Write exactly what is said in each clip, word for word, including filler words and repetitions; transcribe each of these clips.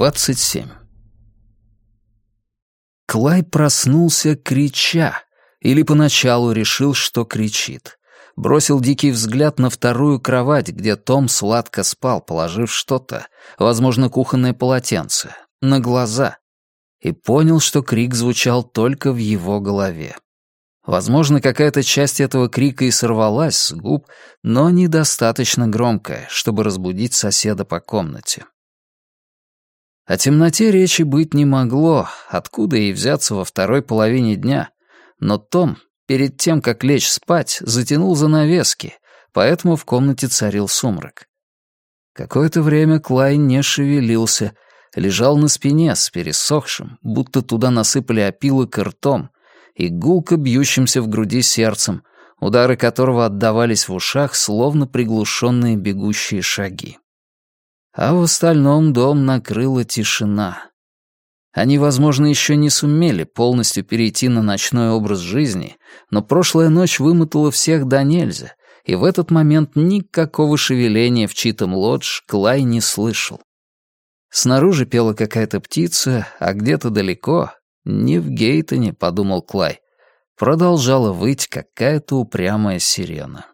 двадцать семь. Клай проснулся, крича, или поначалу решил, что кричит. Бросил дикий взгляд на вторую кровать, где Том сладко спал, положив что-то, возможно, кухонное полотенце, на глаза, и понял, что крик звучал только в его голове. Возможно, какая-то часть этого крика и сорвалась с губ, но недостаточно громкая, чтобы разбудить соседа по комнате. О темноте речи быть не могло, откуда ей взяться во второй половине дня, но Том, перед тем, как лечь спать, затянул занавески, поэтому в комнате царил сумрак. Какое-то время Клай не шевелился, лежал на спине с пересохшим, будто туда насыпали опилок ртом, и гулко бьющимся в груди сердцем, удары которого отдавались в ушах, словно приглушенные бегущие шаги. А в остальном дом накрыла тишина. Они, возможно, еще не сумели полностью перейти на ночной образ жизни, но прошлая ночь вымотала всех до нельзя, и в этот момент никакого шевеления в чьи-том лодж Клай не слышал. Снаружи пела какая-то птица, а где-то далеко, не в Гейтоне, подумал Клай, продолжала выть какая-то упрямая сирена.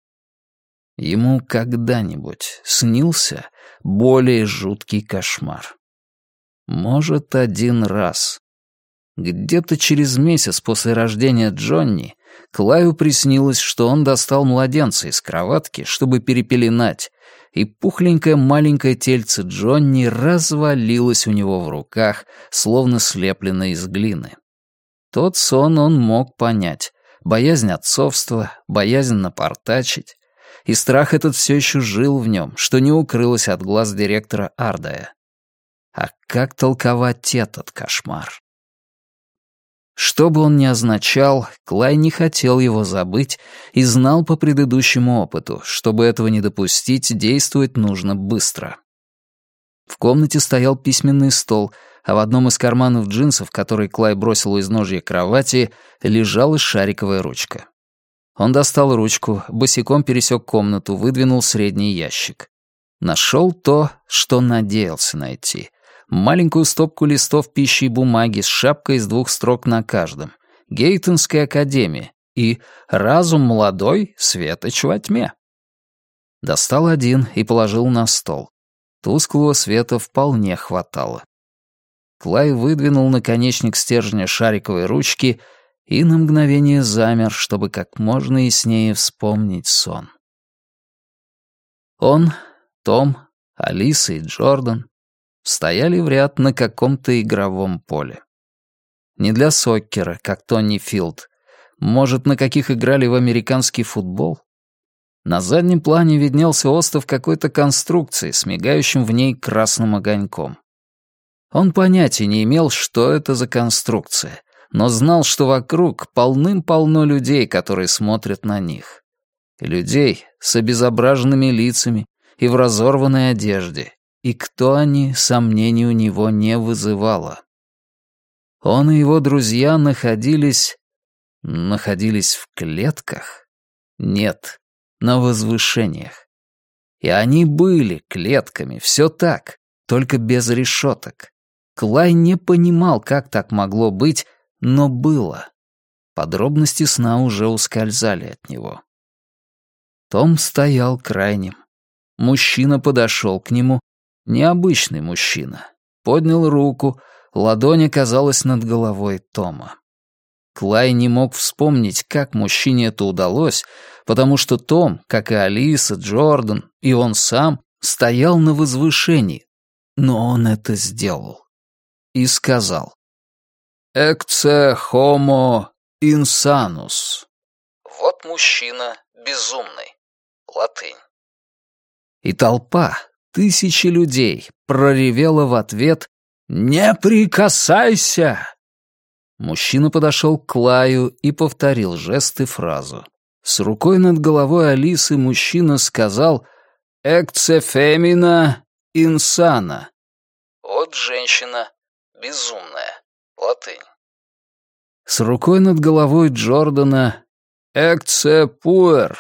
Ему когда-нибудь снился более жуткий кошмар. Может, один раз. Где-то через месяц после рождения Джонни Клаю приснилось, что он достал младенца из кроватки, чтобы перепеленать, и пухленькое маленькое тельце Джонни развалилось у него в руках, словно слепленное из глины. Тот сон он мог понять. Боязнь отцовства, боязнь напортачить. И страх этот все еще жил в нем, что не укрылось от глаз директора Ардая. А как толковать этот кошмар? Что бы он ни означал, Клай не хотел его забыть и знал по предыдущему опыту, чтобы этого не допустить, действовать нужно быстро. В комнате стоял письменный стол, а в одном из карманов джинсов, который Клай бросил у изножья кровати, лежала шариковая ручка. Он достал ручку, босиком пересек комнату, выдвинул средний ящик. Нашел то, что надеялся найти. Маленькую стопку листов пищи и бумаги с шапкой из двух строк на каждом. Гейтонская академия и «Разум молодой, светоч во тьме». Достал один и положил на стол. Тусклого света вполне хватало. Клай выдвинул наконечник стержня шариковой ручки и на мгновение замер, чтобы как можно яснее вспомнить сон. Он, Том, Алиса и Джордан стояли в ряд на каком-то игровом поле. Не для соккера, как Тони Филд. Может, на каких играли в американский футбол? На заднем плане виднелся остов какой-то конструкции с мигающим в ней красным огоньком. Он понятия не имел, что это за конструкция, но знал, что вокруг полным-полно людей, которые смотрят на них. Людей с обезображенными лицами и в разорванной одежде, и кто они, сомнений у него не вызывало. Он и его друзья находились... находились в клетках? Нет, на возвышениях. И они были клетками, все так, только без решеток. Клай не понимал, как так могло быть, но было. Подробности сна уже ускользали от него. Том стоял крайним. Мужчина подошел к нему, необычный мужчина, поднял руку, ладонь оказалась над головой Тома. Клай не мог вспомнить, как мужчине это удалось, потому что Том, как и Алиса, Джордан и он сам, стоял на возвышении, но он это сделал. И сказал: «Экце хомо инсанус». Вот мужчина безумный. Латынь. И толпа, тысячи людей, проревела в ответ: «Не прикасайся!» Мужчина подошел к Клаю и повторил жест и фразу. С рукой над головой Алисы мужчина сказал «Экце фемина инсана». Вот женщина безумная. Латынь. С рукой над головой Джордана «Экце пуэр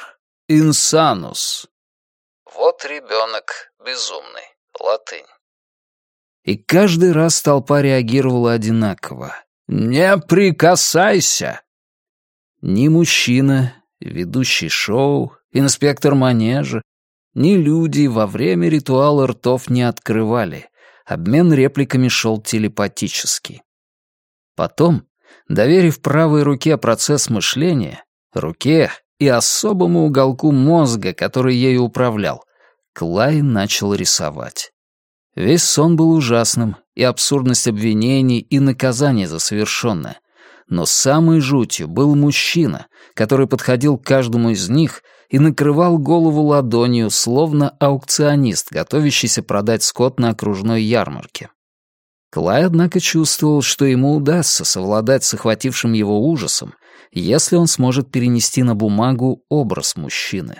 инсанус». Вот ребенок безумный. Латынь. И каждый раз толпа реагировала одинаково. «Не прикасайся!» Ни мужчина, ведущий шоу, инспектор манежа, ни люди во время ритуала ртов не открывали. Обмен репликами шел телепатически. Потом, доверив правой руке процесс мышления, руке и особому уголку мозга, который ею управлял, Клай начал рисовать. Весь сон был ужасным, и абсурдность обвинений, и наказание за совершенное. Но самой жутью был мужчина, который подходил к каждому из них и накрывал голову ладонью, словно аукционист, готовящийся продать скот на окружной ярмарке. Клай, однако, чувствовал, что ему удастся совладать с охватившим его ужасом, если он сможет перенести на бумагу образ мужчины.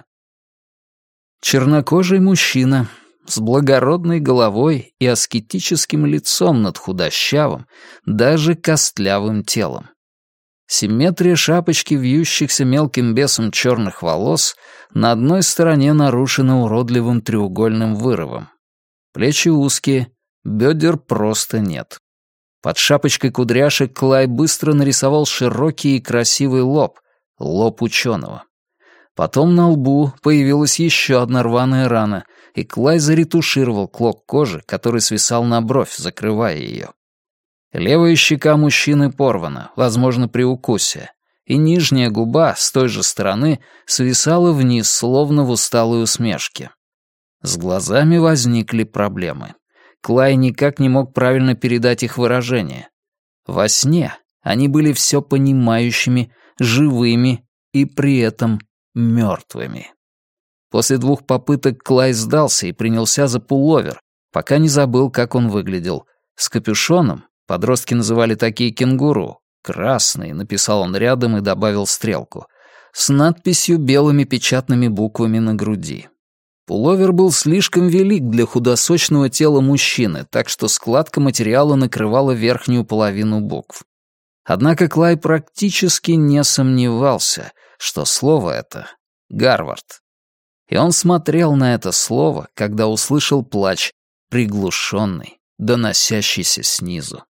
Чернокожий мужчина с благородной головой и аскетическим лицом над худощавым, даже костлявым телом. Симметрия шапочки вьющихся мелким бесом черных волос на одной стороне нарушена уродливым треугольным вырывом. Плечи узкие, бедер просто нет. Под шапочкой кудряшек Клай быстро нарисовал широкий и красивый лоб, лоб ученого. Потом на лбу появилась еще одна рваная рана, и Клай заретушировал клок кожи, который свисал на бровь, закрывая ее. Левая щека мужчины порвана, возможно, при укусе, и нижняя губа с той же стороны свисала вниз, словно в усталой усмешке. С глазами возникли проблемы. Клай никак не мог правильно передать их выражение. Во сне они были все понимающими, живыми и при этом мертвыми. После двух попыток Клай сдался и принялся за пуловер, пока не забыл, как он выглядел. С капюшоном, подростки называли такие кенгуру, красный, написал он рядом и добавил стрелку, с надписью белыми печатными буквами на груди. Пуловер был слишком велик для худосочного тела мужчины, так что складка материала накрывала верхнюю половину букв. Однако Клай практически не сомневался, что слово это — Гарвард. И он смотрел на это слово, когда услышал плач, приглушенный, доносящийся снизу.